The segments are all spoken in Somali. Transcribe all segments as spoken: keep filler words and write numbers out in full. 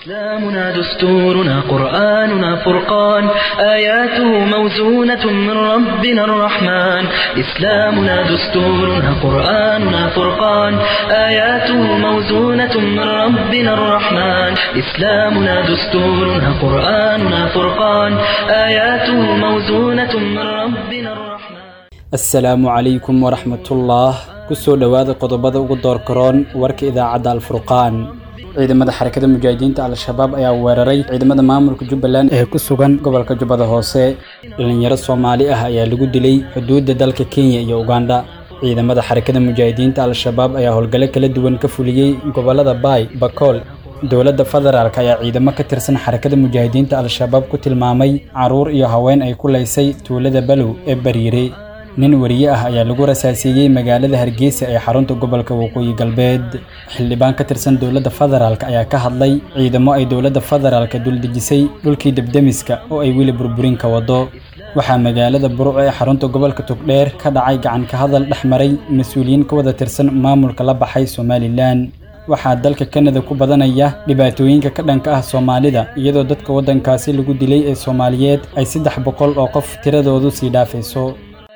إسلامنا دستورنا قرآننا فرقان آياته موزونة من ربنا الرحمن إسلامنا دستورنا قرآننا فرقان آياته موزونة من ربنا الرحمن إسلامنا دستورنا قرآننا فرقان آياته موزونة من ربنا الرحمن السلام عليكم ورحمة الله كسو دواد قضبض وقدور كرون ورك إذا عدى الفرقان ciidamada xarakada mujaahidiinta al-shabaab ayaa weeraray ciidamada maamulka Jubbaland ee ku sugan gobolka Jubbada Hoose dhalinyaro Soomaali ah ayaa lagu dilay xuduudda dalka Kenya iyo Uganda ciidamada xarakada mujaahidiinta al-shabaab ayaa howlgalo kala duwan ka fuliyay gobolada Bay, Bakool dowladda federaalka ayaa ciidamo ka tirsan xarakada mujaahidiinta al-shabaab ku tilmaamay caruur iyo haween ay ku leysay tuulada Balow ee Bariire nin wariye ah ayaa lagu rasaasiyay magaalada Hargeysa ee xarunta gobolka Waqooyi Galbeed xildhibaan ka tirsan dowladda federaalka ayaa ka hadlay ciidamo ay dowladda federaalka dul dejisay dhulkii dabdamiska oo ay wili burburin ka wado waxa magaalada Burco ee xarunta gobolka Togdheer ka dhacay gacan ka hadal dhexmaray mas'uuliyiin ka wada tirsan maamulka la baxay Somaliland waxaa dalka Canada ku badanaya dhibaatooyinka ka dhanka ah Soomaalida iyadoo dadka wadankaasi lagu dilay ee Soomaaliyeed ay saddex boqol oo qof tiradoodu sii dhaafayso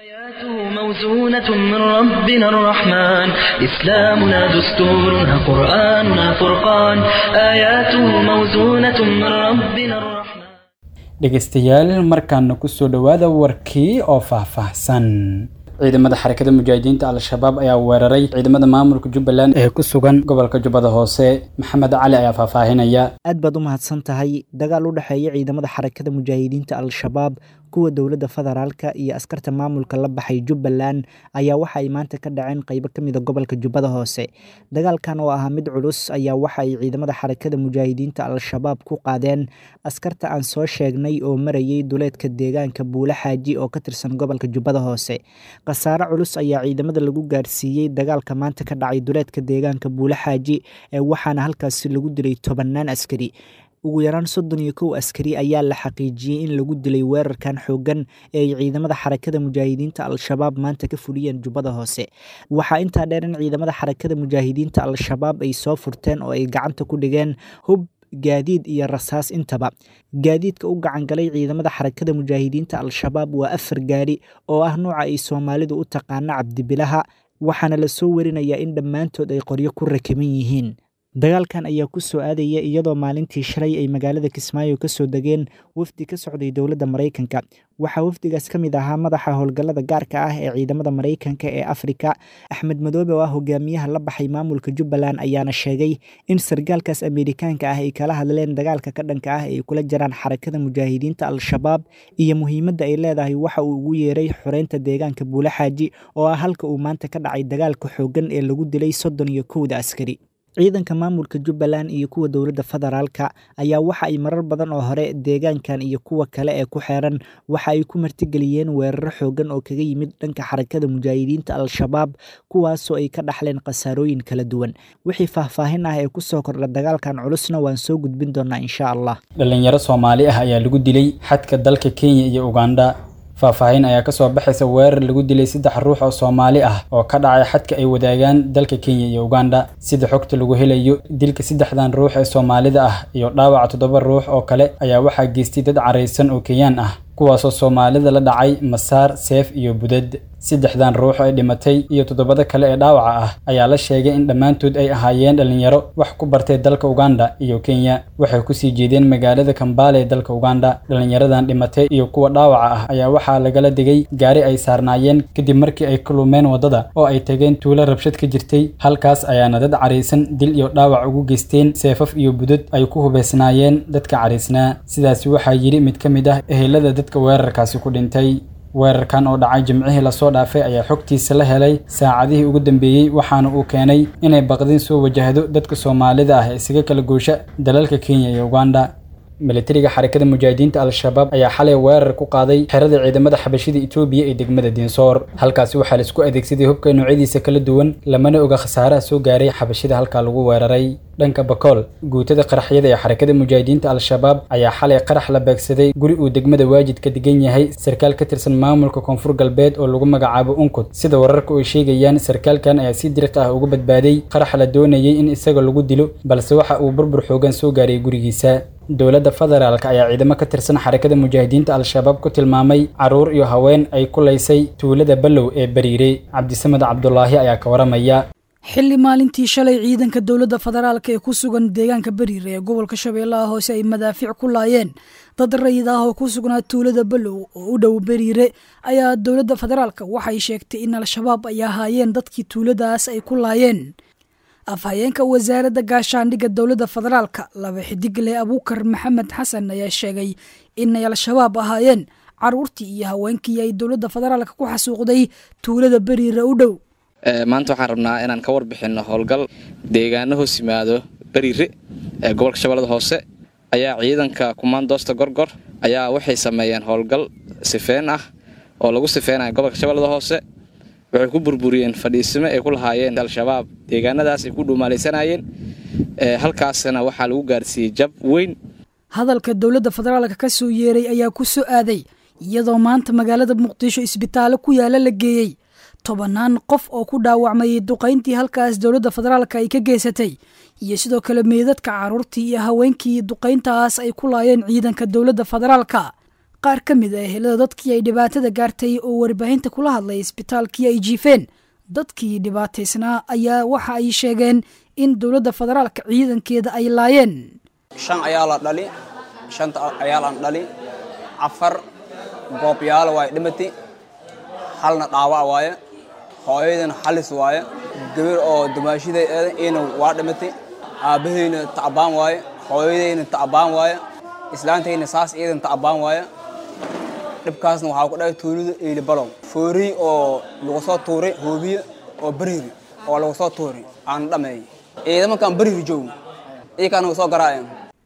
موزونة من ربنا الرحمن إسلامنا دستورنا قرآننا فرقان آياته موزونة من ربنا الرحمن dhegeystayaal markaan ku soo dhawaada warkii oo faahfaahsan ciidamada xarakada mujaahidiinta al-shabaab ayaa weeraray ciidamada maamulka Jubbaland ee ku sugan gobolka Jubbada Hoose Maxamed Cali ayaa faahfaahinaya aad baad u mahadsan tahay dagaal u dhaxeeya ciidamada xarakada mujaahidiinta al-shabaab kuwa dowladda federaalka iyo askarta maamulka la baxay Jubbaland ayaa waxa ay maanta ka dhaceen qayb ka mid ah gobolka Jubbada Hoose dagaalkan oo ah mid culus ayaa waxa ay ciidamada xarakada mujaahidiinta al-shabaab ku qaadeen askarta aan soo sheegnay oo marayay duleedka deegaanka Buula Xaaji oo ka tirsan gobolka Jubbada Hoose qasaare culus ayaa ciidamada lagu gaarsiiyay dagaalka maanta ka dhacay duleedka deegaanka Buula Xaaji ee waxaana halkaas lagu dilay tobanaan askari ugu yaraan soddon iyo kow askari ayaa la xaqiijiyay in lagu dilay weerarkan xoogan ee ciidamada xarakada mujaahidiinta al-shabaab maanta ka fuliyeen Jubbada Hoose waxa inta dheer in ciidamada xarakada mujaahidiinta al-shabaab ay soo furteen oo ay gacanta ku dhigeen hub gaadiid iyo rasaas intaba gaadiidka u gacan galay ciidamada xarakada mujaahidiinta al-shabaab waa afar gaari oo ah nooca ay Soomaalidu u taqaan cabdibilaha waxaana la soo warinayaa in dhammaantood ay qoryo ku rakaban yihiin dagaalkan ayaa ku soo aadaya iyadoo maalintii shalay ay magaalada Kismaayo ka soo dageen wafdi ka socday dowladda Mareykanka waxa wafdigaas ka mid ahaa madaxa howlgallada gaarka ah ee ciidamada Mareykanka ee Afrika Axmed Madoobe oo ah hogaamiyaha la baxay maamulka Jubbaland ayaana sheegay in sargaalkaas Ameerikaanka ah ay kala hadleen dagaalka ka dhanka ah ee kula jiraan xarakada mujaahidiinta al-shabaab iyo muhiimadda ay leedahay waxa uu ugu yeeray xoreynta deegaanka Buula Xaaji oo ah halka uu maanta ka dhacay dagaalka xoogan ee lagu dilay soddon iyo kow askari ciidanka maamulka Jubbaland iyo kuwa dowladda federaalka ayaa waxa ay marar badan oo hore deegaankan iyo kuwa kale ee ku xeeran waxa ay ku martigeliyeen weerar xoogan oo kaga yimid dhanka xarakada mujaahidiinta al-shabaab kuwaas oo ay ka dhaxleen qasaarooyin kala duwan wixii faahfaahin ah ee ku soo kordha dagaalkan culusna waan soo gudbin doonaa insha Allah dhalinyaro Soomaali ah ayaa lagu dilay xadka dalka Kenya iyo Uganda faahfaahin ayaa ka soo baxaysa weerar lagu dilay saddex ruux oo Soomaali ah oo ka dhacay xadka ay wadaagaan dalka Kenya iyo Uganda sida xogta lagu helayo dilka saddexdan ruux ee Soomaalida ah iyo dhaawaca toddoba ruux oo kale ayaa waxaa geystay dad careysan oo Kenyan ah kuwaas oo Soomaalida la dhacay masaar seef iyo budad saddexdan ruux ee dhimatay iyo toddobada kale ee dhaawaca ah ayaa la sheegay in dhammaantood ay ahaayeen dhalinyaro wax ku bartay dalka Uganda iyo Kenya waxay ku sii jeedeen magaalada Kampala ee dalka Uganda dhalinyaradan dhimatay iyo kuwa dhaawaca ah ayaa waxa lagala digay gaari ay saarnaayeen kadib markii ay kulumeen wadada oo ay tageen tuulo rabshad ka jirtay halkaas ayaana dad careysan dil iyo dhaawac ugu geysteen seefaf iyo budad ay ku hubeysnaayeen dadka careysnaa sidaas waxa yiri mid ka mid ah ehelada dadka weerarkaasi ku dhintay weerarkan oo dhacay jimcihii la soo dhaafay ayaa xogtiisa la helay saacadihii ugu dambeeyay waxaana uu keenay inay baqdin soo wajahdo dadka Soomaalida ah ee isaga kala goosha dalalka Kenya iyo Uganda militariga xarakada mujaahidiinta al-shabaab ayaa xalay weerar ku qaaday xerada ciidamada xabashida Itoobiya ee degmada Dinsoor halkaasi waxaa la isku adeegsaday hubka noocyadiisa kala duwan lamana oga khasaaraha soo gaaray xabashida halka lagu weeraray dhanka Bakool guutada qaraxyada ee xarakada mujaahidiinta al-shabaab ayaa xalay qarax la beegsaday guri uu degmada Waajid ka degan yahay sarkaal ka tirsan maamulka koonfur galbeed oo lagu magacaabo Unkut sida wararka ay sheegayaan sarkaalkan ayaa si diriq ah uga badbaaday qarax la doonayay in isaga lagu dilo balse waxa uu burbur xoogan soo gaaray gurigiisa dowladda federaalka ayaa ciidamo ka tirsan xarakada mujaahidiinta al-shabaab ku tilmaamay caruur iyo haween ay ku leysay tuulada Ballow ee Bariire Cabdisamad Cabdullaahi ayaa ka waramaya xilli maalintii shalay ciidanka dowladda federaalka ee ku sugan deegaanka Bariire ee gobolka Shabeellaha Hoose ay madaafiic ku laayeen dad rayid ah oo ku sugnaa tuulada Ballow oo u dhow Bariire ayaa dowladda federaalka waxay sheegtay in al-shabaab ay ahaayeen dadkii tuuladaas ay ku laayeen afhayeenka wasaaradda gaashaandhigga dowladda federaalka laba xidigle Abuukar Maxamed Xasan ayaa sheegay in ay al-shabaab ahaayeen caruurtii iyo haweenkii ay dowladda federaalka ku xasuuqday tuulada Bariire u dhow maanta waxaan rabnaa inaan ka warbixino howlgal deegaano hoos yimaado Bariire ee gobolka Shabeellaha Hoose ayaa ciidanka kumaandoosta Gorgor ayaa waxay sameeyeen howlgal sifeen ah oo lagu sifeenayo gobolka Shabeellaha Hoose waxay ku burburiyeen fadhiisimo ay ku lahaayeen al-shabaab deegaanadaas ay ku dhuumaaleysanayeen ee halkaasna waxa lagu gaarsiiyay jab weyn hadalka dowladda federaalka ka soo yeeray ayaa ku soo aaday iyadoo maanta magaalada Muqdisho isbitaal ku yaala la geeyay tobanaan qof oo ku dhaawacmay duqeyntii halkaas dowladda federaalka ay ka geysatay iyo sidoo kale meedadka caruurtii iyo haweenkii duqeyntaas ay ku laayeen ciidanka dowladda federaalka qaar ka mid ah ehelada dadkii ay dhibaatada gaartay oo warbaahinta kula hadlay isbitaalkii ay jiifeen dadkii dhibaataysnaa ayaa waxa ay sheegeen in dowladda federaalka ciidankeeda ay laayeen shan ayaa la dhali shanta ayaa la dhali afar goobyaal way dhimatay halna dhaawac waaye hooyadan halis waaye gabar oo dumaashida ee waa dhimatay aabahayna taabaan waaye hooyadayna taabaan waaye islaantayna saas iidan taabaan waaye dhibkaasna waxa ku dhacay tuulada Eyle Ballow foori oo lagu soo tuuray hoobiye oo Bariire oo lagu soo tuuray aan dhamay ciidamada kan Bariire joogo ee kan soo garaayeen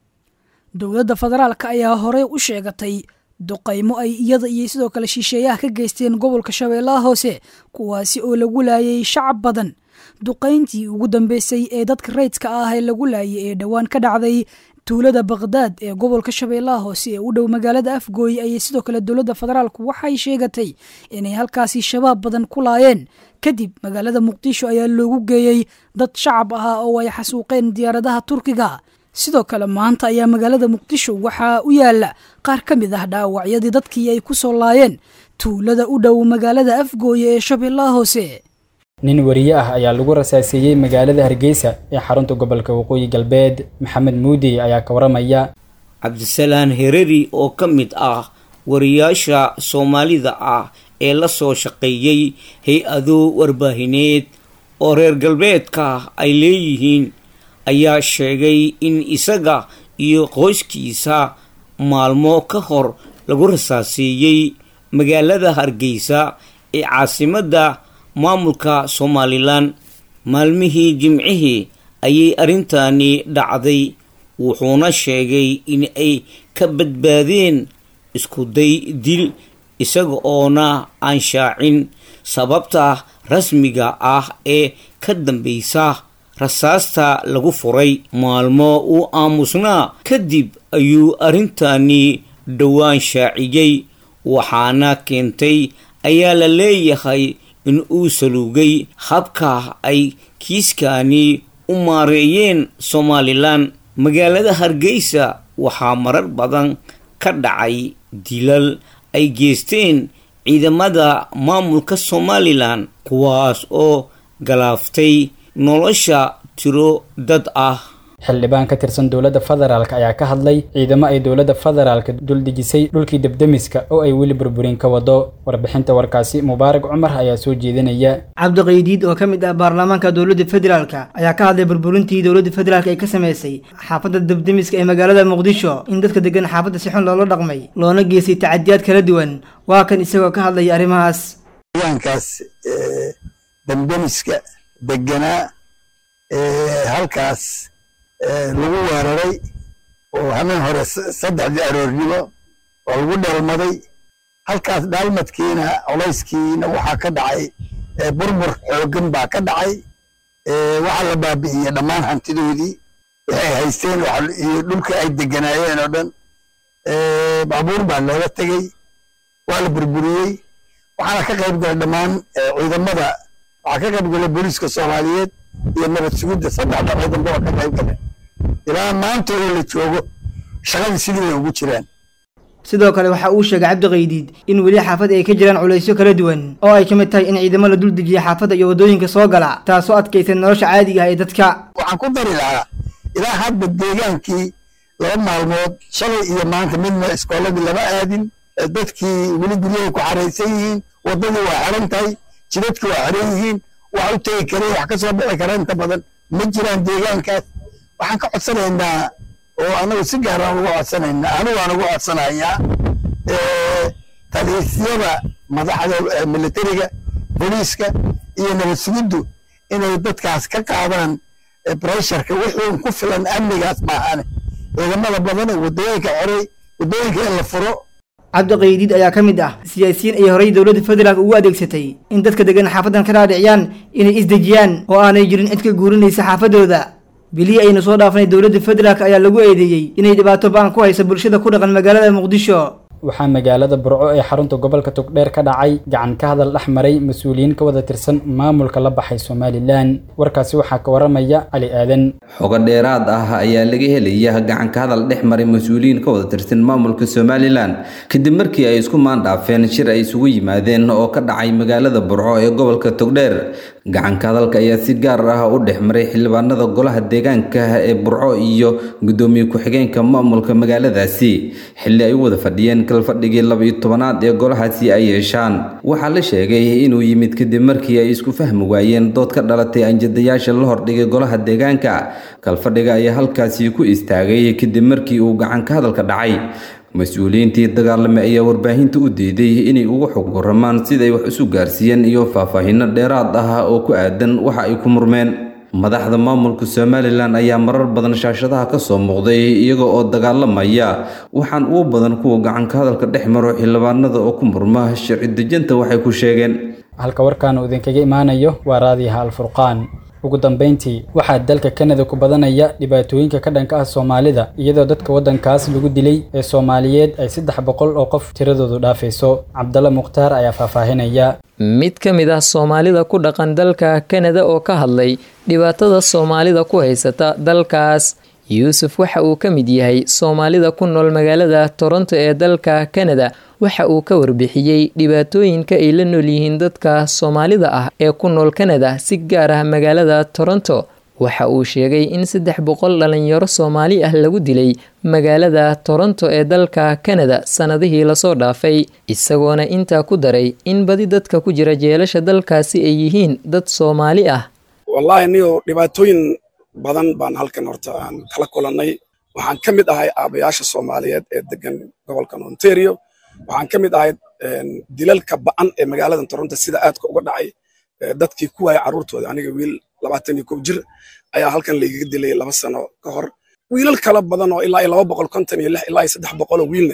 dowladda federaalka ayaa hore u sheegatay duqeymo ay iyada iyo sidoo kale shisheeyaha ka geysteen gobolka Shabeellaha Hoose kuwaasi oo lagu laayay shacab badan duqeyntii ugu dambeysay ee dadka rayidka ah ee lagu laayay ee dhawaan ka dhacday tuulada Baghdad ee gobolka Shabeellaha Hoose ee u dhow magaalada Afgooy ay sidoo kale dowladda federaalku waxay sheegatay inay halkaasi shabaab badan ku laayeen kadib magaalada Muqdisho ayaa loogu geeyay dad shacab ah oo ay xasuuqeen diyaaradaha Turkiga sidoo kale maanta ayaa magaalada Muqdisho waxa u yaala qaar ka mid ah dhaawacyadii dadkii ay ku soo laayeen tuulada u dhow magaalada Afgooy ee Shabeellaha Hoose nin wariye ah ayaa lagu rasaaseeyay magaalada Hargeysa ee xarunta gobolka Waqooyi Galbeed Maxamed Muudi ayaa ka waramaya Cabdisalaan Hereri oo ka mid ah wariyaasha Soomaalida ah ee la soo shaqeeyay hay-ado warbaahineed oo reer galbeedka ay leeyihiin ayaa sheegay in isaga iyo qoyskiisa maalmo ka hor lagu rasaaseeyay magaalada Hargeysa ee caasimadda maamulka Somaliland maalmihii jimcihii ayay arintani dhacday wuxuuna sheegay in ay ka badbaadeen isku day dil isaga oona aan shaacin sababta rasmiga ah ee ka dambeysa rasaasta lagu furay maalmo uu aamusnaa kadib ayuu arintani dhowaan shaaciyay waxaana keentay ayaa la leeyahay in uu saluugay habka ay kiiskani u maareeyeen Somaliland magaalada Hargeysa waxaa marar badan ka dhacay dilal ay geysteen ciidamada maamulka Somaliland kuwaas oo galaaftay nolosha tiro dad ah xildhibaan ka tirsan dowladda federaalka ayaa ka hadlay ciidamo ay dowladda federaalka dul dejisay dhulkii debdemiska oo ay weli burburin ka wado warbixinta warkaasi Mubaarak Cumar ayaa soo jeedinaya Cabdi Qaydiid oo ka mid ah baarlamaanka dowladda federaalka ayaa ka hadlay burburintii dowladda federaalka ay ka sameysay xaafadda debdemiska ee magaalada Muqdisho in dadka degan xaafadda si xun loola dhaqmay loona geysay tacadiyad kala duwan waa kan isagoo ka hadlay arrimahaas waankaas debdemiska deganaa ee halkaas lagu weeraray oo hameen hore saddexdii aroornimo oo lagu dhalmaday halkaas dhaalmadkiina culayskiina waxaa ka dhacay burbur xooggan baa ka dhacay waxaa la baabi'iyey dhammaan hantidoodii waxay haysteen iyo dhulkii ay deganaayeen oo dhan baabuur baa looga tegey waa la burburiyey waxaana ka qayb galay dhammaan ciidamada waxaa ka qayb galay booliiska soomaaliyeed iyo nabad sugidda saddexda ciidan baa ka qayb galay ilaa maanta oo la joogo shaqadii sidii ay ugu jiraan sidoo kale waxa uu sheegay Cabdi Qaydiid in weli xaafad ay ka jiraan culaysyo kala duwan oo ay kamid tahay in ciidamo la dul dejiyo xaafadda iyo wadooyinka soo gala taasoo adkaysan nolosha caadiga ah ee dadka waxaan ku dari lahaa ilaa hadda deegaankii laba maalmood shalay iyo maanta midna iskooladii lama aadin dadkii weli guryaha ku xaraysan yihiin wadadii waa xiran tahay jidadkii waa xiran yihiin wax u tegi kareen wax ka soo bixi kara inta badan ma jiraan deegaankaas waxaan ka codsanaynaa oo anagu si gaar ah uga codsanaynaa anigu aan uga codsanayaa talisyada madaxda militariga booliiska iyo nabad sugiddu inay dadkaas ka qaadaan pressureka wixii ku filan amnigaas maahan ciidamada badan ee wadooyinka xoray wadooyinka in la furo Cabdi Qaydiid ayaa ka mid ah siyaasiyiin ay horay dawladda federaalka ugu adeegsatay in dadka degan xaafadan ka dhaadhiciyaan inay isdejiyaan oo aanay jirin cid ka guurinaysa xaafadooda bilii aynu soo dhaafanay dawladda federaalka ayaa lagu eedeeyay inay dhibaato baan ku hayso bulshada ku dhaqan magaalada Muqdisho waxaa magaalada Burco ee xarunta gobolka Togdheer ka dhacay gacan ka hadal dhexmaray mas'uuliyiin ka wada tirsan maamulka la baxay Soomaaliland warkaasi waxaa ka waramaya Ali Aadan xogo dheeraad ah ayaa laga helaya gacan ka hadal dhexmaray mas'uuliyiin ka wada tirsan maamulka Soomaaliland kadib markii ay isku maan dhaafeen shir ay isugu yimaadeen oo ka dhacay magaalada Burco ee gobolka Togdheer gacan ka hadalka ayaa si gaar ah u dhexmaray xildhibaanada golaha deegaanka ee Burco iyo gudoomiye ku-xigeenka maamulka magaaladaasi xilli ay wada fadhiyeen fadhigii laba iyo tobanaad ee golahaasi ay yeeshaan waxaa la sheegay inuu yimid kadib markii ay isku fahmi waayeen dood ka dhalatay anjadayaasha la hordhigay golaha deegaanka kalfadhiga ayaa halkaasi ku istaagay kadib markii uu gacan ka hadalka dhacay mas'uuliyiintii dagaalamay ayaa warbaahinta u diiday inay ugu xog waramaan sida ay wax isu gaarsiiyeen iyo faahfaahinno dheeraad ah oo ku aadan waxa ay ku murmeen madaxda maamulka Soomaaliland ayaa marar badan shaashadaha ka soo muuqday iyaga oo dagaalamaya waxaan ugu badan kuwa gacan ka hadalka dhexmaro xildhibaanada oo ku murma sharci dejinta waxay ku sheegeen halka warkaan uu idinkaga imaanayo waa raadiyaha Al-Furqaan ugu dambeyntii waxaa dalka Canada ku badanaya dhibaatooyinka ka dhanka ah Soomaalida iyadoo dadka wadankaas lagu dilay ee Soomaaliyeed ay saddex boqol oo qof tiradoodu dhaafayso Cabdalla Mukhtaar ayaa faahfaahinaya mid ka mid ah Soomaalida ku dhaqan dalka Canada oo ka hadlay dhibaatada Soomaalida ku haysata dalkaas Yuusuf waxa uu ka mid yahay Soomaalida ku nool magaalada Toronto ee dalka Canada waxa uu ka warbixiyay dhibaatooyinka ay la nool yihiin dadka Soomaalida ah ee ku nool Canada si gaar ah magaalada Toronto waxa uu sheegay in saddex boqol dhalinyaro Soomaali ah lagu dilay magaalada Toronto ee dalka Canada sanadihii la soo dhaafay isagoona inta ku daray in badi dadka ku jira jeelasha dalkaasi ay yihiin dad Soomaali ah wallahi niyo dhibaatooyin badan baan halkan horta aan kala kulanay waxaan ka mid ahay aabayaasha Soomaaliyeed ee degan gobolka Ontario waxaan ka mid ahay dilalka ba'an ee magaalada Toronto sida aadka uga dhacay dadkii ku waayay caruurtooda aniga wiil labaatan iyo kow jir ayaa halkan la iga dilay laba sano ka hor wiilal kala badan oo ilaa laba boqol konton iyo lix ilaa saddex boqol oo wiilna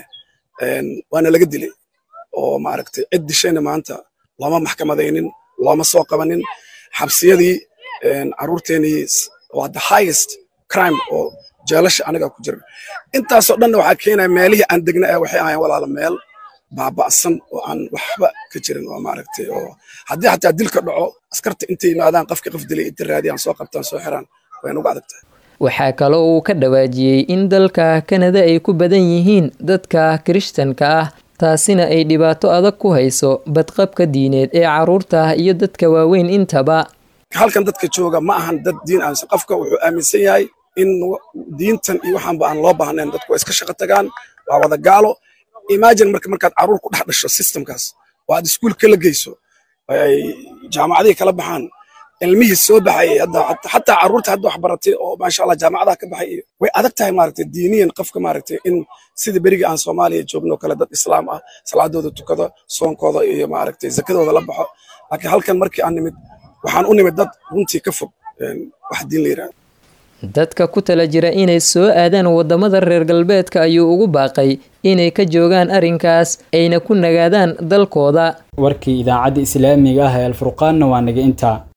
waana laga dilay oo maaragtay cid dishayna maanta lama maxkamadaynin lama soo qabanin xabsiyadii caruurteenii waa the highest crime oo jeelasha aniga ku jira intaasoo dhan waxaa keenaya meelihii aan degna ee waxay ahaayeen walaalo meel baaba'san oo aan waxba ka jirin oo maaragtay oo haddii xataa dilka dhaco askarta intay yimaadaan qofka qof dilay inta raadiyaan soo qabtaan soo xiraan way ugu adagtahay waxaa kaloo uu ka dhawaajiyey in dalka Canada ay ku badan yihiin dadka Kirishtanka ah taasina ay dhibaato adag ku hayso badqabka diineed ee caruurta iyo dadka waaweyn intaba halkan dadka jooga ma ahan dad diin aan qofka wuxuu aaminsan yahay in diintan iyo waxaan ba aan loo baahnayn dadku iska shaqo tagaan waa wada gaalo imagine marka markaad caruur ku dhex dhasho systemkaas waad iskuul kala geyso ay jaamacadii kala baxaan ilmihii soo baxay hadda xataa caruurta hadda wax baratay oo maasha Allah jaamacadaha ka baxay way adag tahay maaragtay diiniyan qofka maaragtay in sida beriga aan Soomaaliya joogno kala dad islaam ah salaadooda tukado soonkooda iyo maaragtay zakadooda la baxo laakiin halkan markii aan nimid waxaan u nimid dad runtii ka fog wax diin leeyahay dadka ku tala jira inay soo aadaan wadamada reer galbeedka ayuu ugu baaqay inay ka joogaan arrinkaas ayna ku nagaadaan dalkooda. warkii idaacadda islaamiga ah ee alfurqaanna waa naga intaa.